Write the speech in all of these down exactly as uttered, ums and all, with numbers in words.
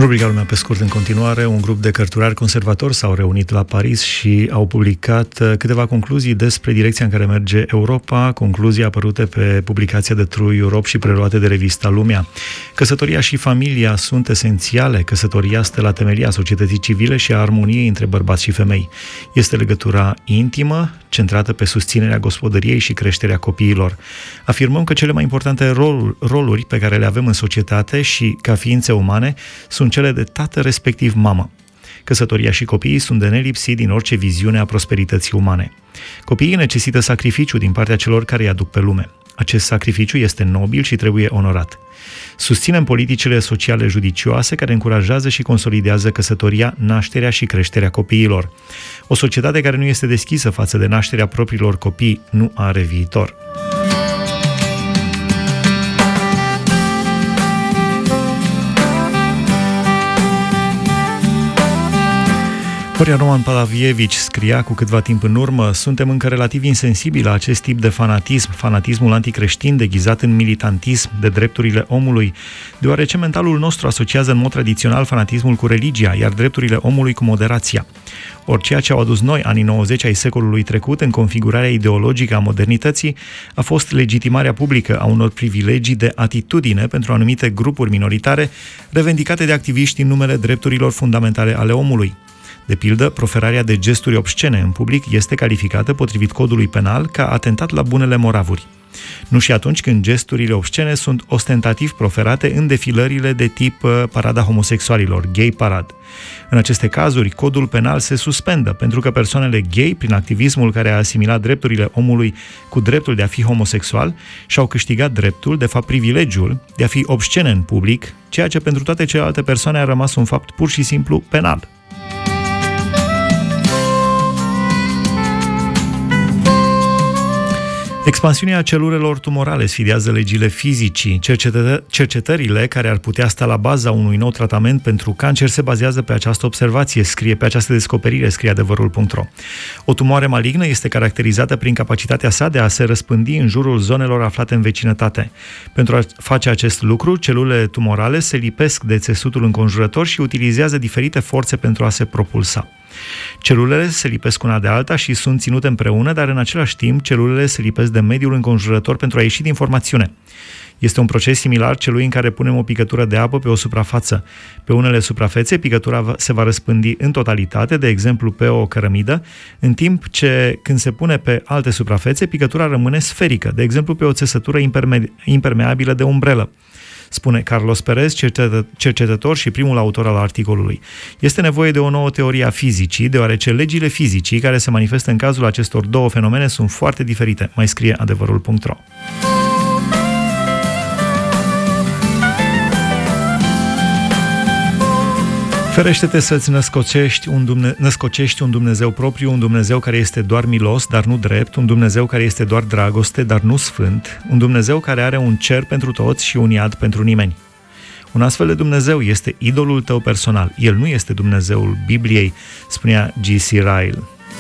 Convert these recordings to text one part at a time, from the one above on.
Rubrica Lumea pe scurt în continuare. Un grup de cărturari conservatori s-au reunit la Paris și au publicat câteva concluzii despre direcția în care merge Europa, concluzii apărute pe publicația de True Europe și preluate de revista Lumea. Căsătoria și familia sunt esențiale. Căsătoria stă la temelia societății civile și a armoniei între bărbați și femei. Este legătura intimă, centrată pe susținerea gospodăriei și creșterea copiilor. Afirmăm că cele mai importante rol, roluri pe care le avem în societate și ca ființe umane sunt cele de tată, respectiv mamă. Căsătoria și copiii sunt de nelipsit din orice viziune a prosperității umane. Copiii necesită sacrificiu din partea celor care îi aduc pe lume. Acest sacrificiu este nobil și trebuie onorat. Susținem politicile sociale judicioase care încurajează și consolidează căsătoria, nașterea și creșterea copiilor. O societate care nu este deschisă față de nașterea propriilor copii nu are viitor. Horia Roman Palavievici scria cu câtva timp în urmă: suntem încă relativ insensibili la acest tip de fanatism, fanatismul anticreștin deghizat în militantism de drepturile omului, deoarece mentalul nostru asociază în mod tradițional fanatismul cu religia, iar drepturile omului cu moderația. Ori ceea ce au adus noi anii nouăzeci ai secolului trecut în configurarea ideologică a modernității a fost legitimarea publică a unor privilegii de atitudine pentru anumite grupuri minoritare, revendicate de activiști în numele drepturilor fundamentale ale omului. De pildă, proferarea de gesturi obscene în public este calificată, potrivit codului penal, ca atentat la bunele moravuri. Nu și atunci când gesturile obscene sunt ostentativ proferate în defilările de tip parada homosexualilor, gay parade. În aceste cazuri, codul penal se suspendă, pentru că persoanele gay, prin activismul care a asimilat drepturile omului cu dreptul de a fi homosexual, și-au câștigat dreptul, de fapt privilegiul, de a fi obscene în public, ceea ce pentru toate celelalte persoane a rămas un fapt pur și simplu penal. Expansiunea celulelor tumorale sfidează legile fizicii. Cercetă- cercetările care ar putea sta la baza unui nou tratament pentru cancer se bazează pe această observație, scrie pe această descoperire, scrie adevărul punct ro. O tumoare malignă este caracterizată prin capacitatea sa de a se răspândi în jurul zonelor aflate în vecinătate. Pentru a face acest lucru, celulele tumorale se lipesc de țesutul înconjurător și utilizează diferite forțe pentru a se propulsa. Celulele se lipesc una de alta și sunt ținute împreună, dar în același timp celulele se lipesc de mediul înconjurător pentru a ieși din formațiune. Este un proces similar celui în care punem o picătură de apă pe o suprafață. Pe unele suprafețe, picătura se va răspândi în totalitate, de exemplu pe o cărămidă, în timp ce când se pune pe alte suprafețe, picătura rămâne sferică, de exemplu pe o țesătură imperme- impermeabilă de umbrelă, spune Carlos Perez, cercetător și primul autor al articolului. Este nevoie de o nouă teorie a fizicii, deoarece legile fizicii care se manifestă în cazul acestor două fenomene sunt foarte diferite, mai scrie adevărul punct ro. Ferește-te să-ți născocești un, Dumne- născocești un Dumnezeu propriu, un Dumnezeu care este doar milos, dar nu drept, un Dumnezeu care este doar dragoste, dar nu sfânt, un Dumnezeu care are un cer pentru toți și un iad pentru nimeni. Un astfel de Dumnezeu este idolul tău personal. El nu este Dumnezeul Bibliei, spunea G C Ryle.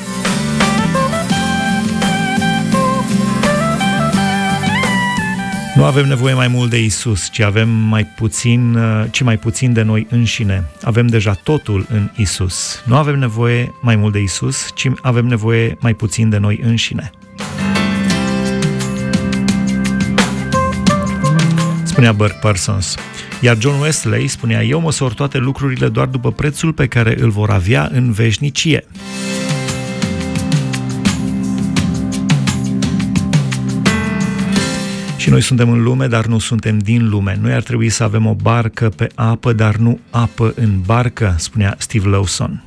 Nu avem nevoie mai mult de Isus, ci avem mai puțin, ci mai puțin de noi înșine. Avem deja totul în Isus. Nu avem nevoie mai mult de Isus, ci avem nevoie mai puțin de noi înșine. Spunea Burke Parsons. Iar John Wesley spunea: eu măsor toate lucrurile doar după prețul pe care îl vor avea în veșnicie. Și noi suntem în lume, dar nu suntem din lume. Noi ar trebui să avem o barcă pe apă, dar nu apă în barcă, spunea Steve Lawson.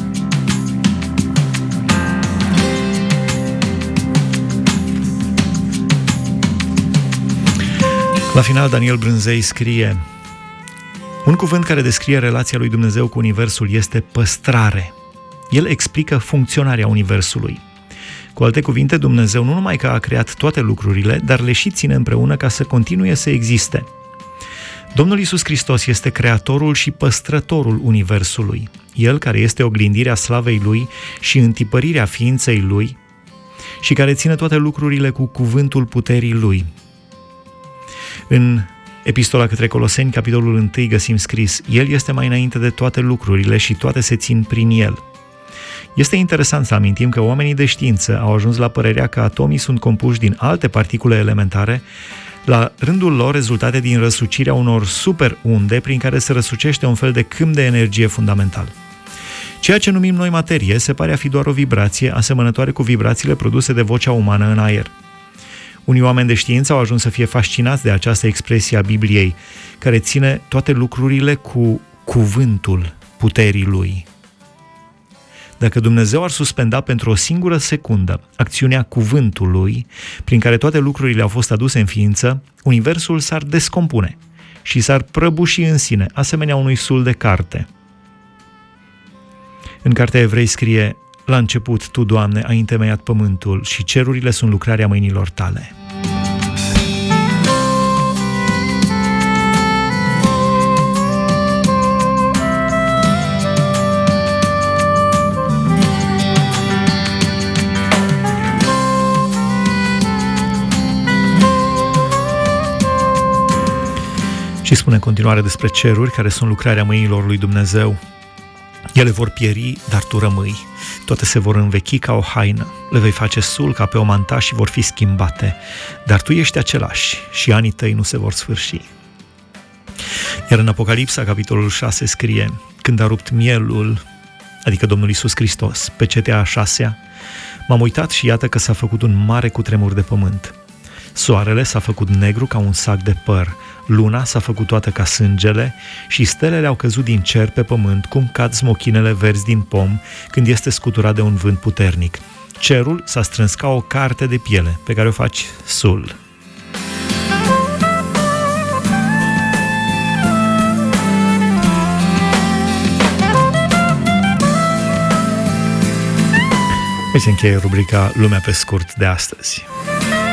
La final, Daniel Brânzei scrie: un cuvânt care descrie relația lui Dumnezeu cu Universul este păstrare. El explică funcționarea Universului. Cu alte cuvinte, Dumnezeu nu numai că a creat toate lucrurile, dar le și ține împreună ca să continue să existe. Domnul Iisus Hristos este creatorul și păstrătorul Universului. El, care este oglindirea slavei Lui și întipărirea ființei Lui și care ține toate lucrurile cu cuvântul puterii Lui. În Epistola către Coloseni, capitolul unu, găsim scris: El este mai înainte de toate lucrurile și toate se țin prin El. Este interesant să amintim că oamenii de știință au ajuns la părerea că atomii sunt compuși din alte particule elementare, la rândul lor rezultate din răsucirea unor superunde prin care se răsucește un fel de câmp de energie fundamental. Ceea ce numim noi materie se pare a fi doar o vibrație asemănătoare cu vibrațiile produse de vocea umană în aer. Unii oameni de știință au ajuns să fie fascinați de această expresie a Bibliei, care ține toate lucrurile cu cuvântul puterii Lui. Dacă Dumnezeu ar suspenda pentru o singură secundă acțiunea cuvântului, prin care toate lucrurile au fost aduse în ființă, universul s-ar descompune și s-ar prăbuși în sine, asemenea unui sul de carte. În cartea Evrei scrie: La început, Tu, Doamne, ai întemeiat pământul și cerurile sunt lucrarea mâinilor Tale. Și spune în continuare despre ceruri, care sunt lucrarea mâinilor lui Dumnezeu: Ele vor pieri, dar Tu rămâi. Toate se vor învechi ca o haină. Le vei face sul ca pe o manta și vor fi schimbate. Dar Tu ești același și anii Tăi nu se vor sfârși. Iar în Apocalipsa, capitolul șase, scrie: Când a rupt mielul, adică Domnul Iisus Hristos, pe cetea a șasea, m-am uitat și iată că s-a făcut un mare cutremur de pământ. Soarele s-a făcut negru ca un sac de păr, luna s-a făcut toată ca sângele și stelele au căzut din cer pe pământ, cum cad smochinele verzi din pom când este scuturat de un vânt puternic. Cerul s-a strâns ca o carte de piele pe care o faci sul. Aici se încheie rubrica Lumea pe scurt de astăzi.